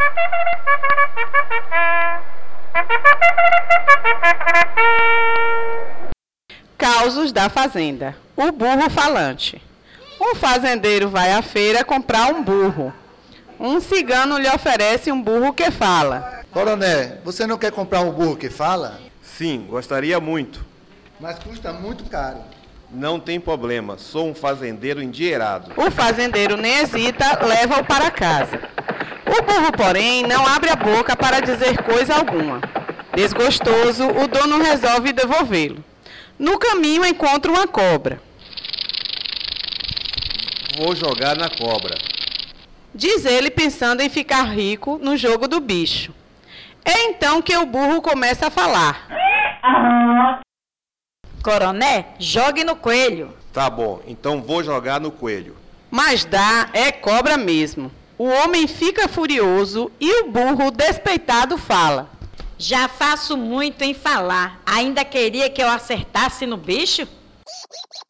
Causos da fazenda. O burro falante. Um fazendeiro vai à feira comprar um burro. Um cigano lhe oferece um burro que fala. Coronel, você não quer comprar um burro que fala? Sim, gostaria muito. Mas custa muito caro. Não tem problema, sou um fazendeiro endinheirado. O fazendeiro nem hesita, leva-o para casa. O burro, porém, não abre a boca para dizer coisa alguma. Desgostoso, o dono resolve devolvê-lo. No caminho encontra uma cobra. Vou jogar na cobra. Diz ele pensando em ficar rico no jogo do bicho. É então que o burro começa a falar. Coronel, jogue no coelho. Tá bom, então vou jogar no coelho. Mas dá, é cobra mesmo. O homem fica furioso e o burro, despeitado, fala. Já faço muito em falar. Ainda queria que eu acertasse no bicho?